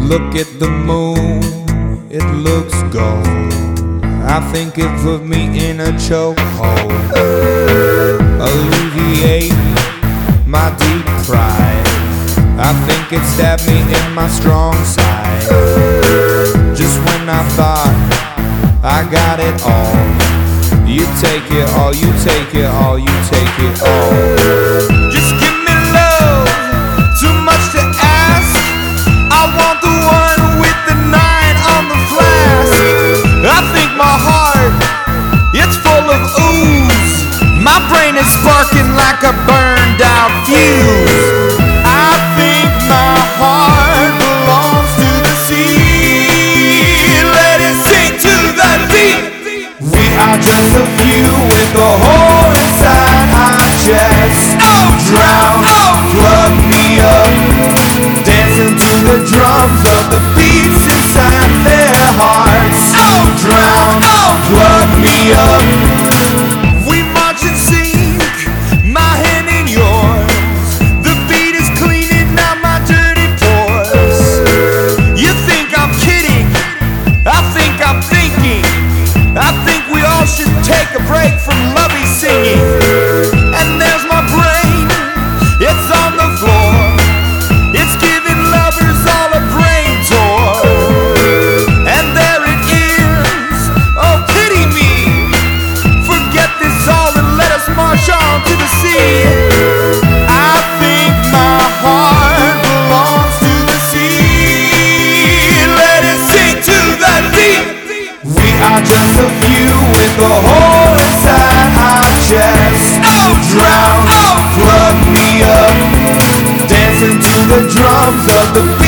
Look at the moon, it looks gold. I think it put me in a chokehold. Alleviate my deep pride. I think it stabbed me in my strong side. Just when I thought I got it all, you take it all, you take it all, you take it all. Just give me love, too much to ask. I want the one with the 9 on the flask. I think my heart, it's full of ooze. My brain is sparking like a burned out fuse. I think my heart belongs to the sea. Let it sink to the deep. We are just a few with a hole inside our chest. Oh, drown, oh, plug me up, dancing to the drums of the beats inside their hearts. Oh, drown, oh, plug me up. We march and sing, my hand in yours. The beat is cleaning out my dirty pores. You think I'm kidding? I think I'm thinking. I think we all should take a break from lovey singing. And there's my brain, it's on the floor. It's giving lovers all a brain tour. And there it is, oh pity me. Forget this all and let us march on to the sea. I think my heart belongs to the sea. Let it sink to the deep. We are just a few with a hole inside our chest. Oh, drown, oh, plug me up, dancing to the drums of the